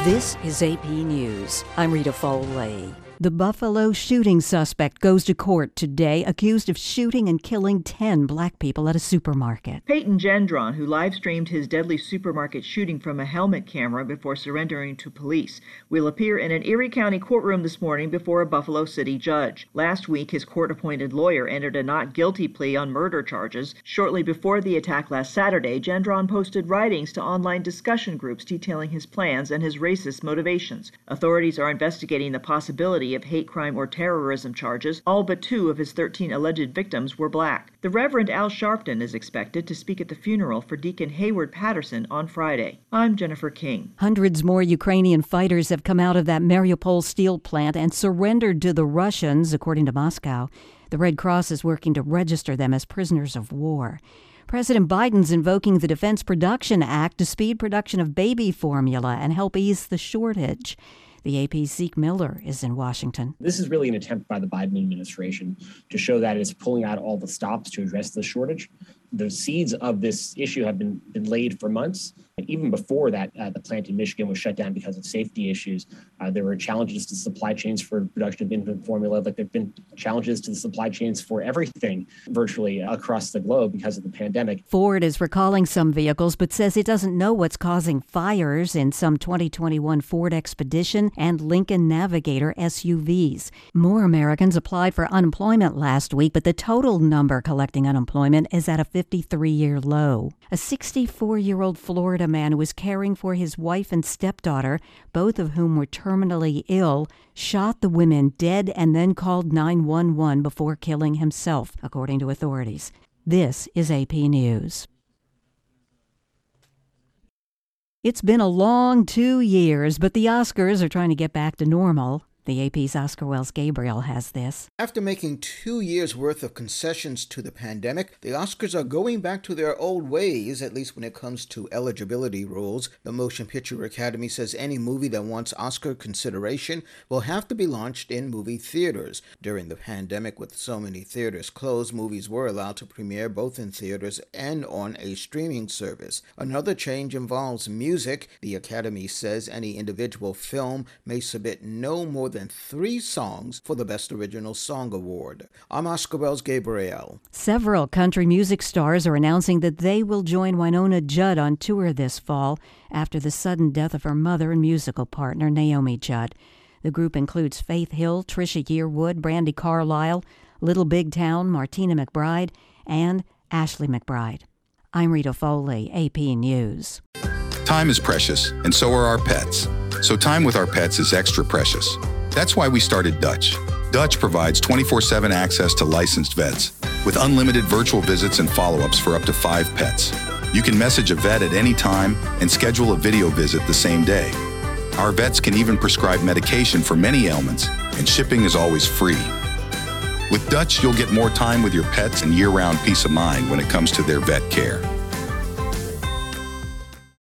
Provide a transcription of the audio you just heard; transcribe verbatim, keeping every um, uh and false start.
This is A P News. I'm Rita Foley. The Buffalo shooting suspect goes to court today, accused of shooting and killing ten black people at a supermarket. Peyton Gendron, who live-streamed his deadly supermarket shooting from a helmet camera before surrendering to police, will appear in an Erie County courtroom this morning before a Buffalo City judge. Last week, his court-appointed lawyer entered a not guilty plea on murder charges. Shortly before the attack last Saturday, Gendron posted writings to online discussion groups detailing his plans and his racist motivations. Authorities are investigating the possibility of hate crime or terrorism charges. All but two of his thirteen alleged victims were black. The Reverend Al Sharpton is expected to speak at the funeral for Deacon Hayward Patterson on Friday. I'm Jennifer King. Hundreds more Ukrainian fighters have come out of that Mariupol steel plant and surrendered to the Russians, according to Moscow. The Red Cross is working to register them as prisoners of war. President Biden's invoking the Defense Production Act to speed production of baby formula and help ease the shortage. The A P's Zeke Miller is in Washington. This is really an attempt by the Biden administration to show that it's pulling out all the stops to address the shortage. The seeds of this issue have been, been laid for months. And even before that, uh, the plant in Michigan was shut down because of safety issues. Uh, there were challenges to supply chains for production of infant formula. Like there have been challenges to the supply chains for everything virtually across the globe because of the pandemic. Ford is recalling some vehicles, but says it doesn't know what's causing fires in some twenty twenty-one Ford Expedition and Lincoln Navigator S U Vs. More Americans applied for unemployment last week, but the total number collecting unemployment is at a fifty-three-year low. A sixty-four-year-old Florida man who was caring for his wife and stepdaughter, both of whom were terminally ill, shot the women dead and then called nine one one before killing himself, according to authorities. This is A P News. It's been a long two years, but the Oscars are trying to get back to normal. The A P's Oscar Wells Gabriel has this. After making two years' worth of concessions to the pandemic, the Oscars are going back to their old ways, at least when it comes to eligibility rules. The Motion Picture Academy says any movie that wants Oscar consideration will have to be launched in movie theaters. During the pandemic, with so many theaters closed, movies were allowed to premiere both in theaters and on a streaming service. Another change involves music. The Academy says any individual film may submit no more than than three songs for the Best Original Song Award. I'm Oscar Wells Gabriel. Several country music stars are announcing that they will join Winona Judd on tour this fall after the sudden death of her mother and musical partner, Naomi Judd. The group includes Faith Hill, Trisha Yearwood, Brandi Carlile, Little Big Town, Martina McBride, and Ashley McBride. I'm Rita Foley, A P News. Time is precious, and so are our pets. So time with our pets is extra precious. That's why we started Dutch. Dutch provides twenty-four seven access to licensed vets with unlimited virtual visits and follow-ups for up to five pets. You can message a vet at any time and schedule a video visit the same day. Our vets can even prescribe medication for many ailments, and shipping is always free. With Dutch, you'll get more time with your pets and year-round peace of mind when it comes to their vet care.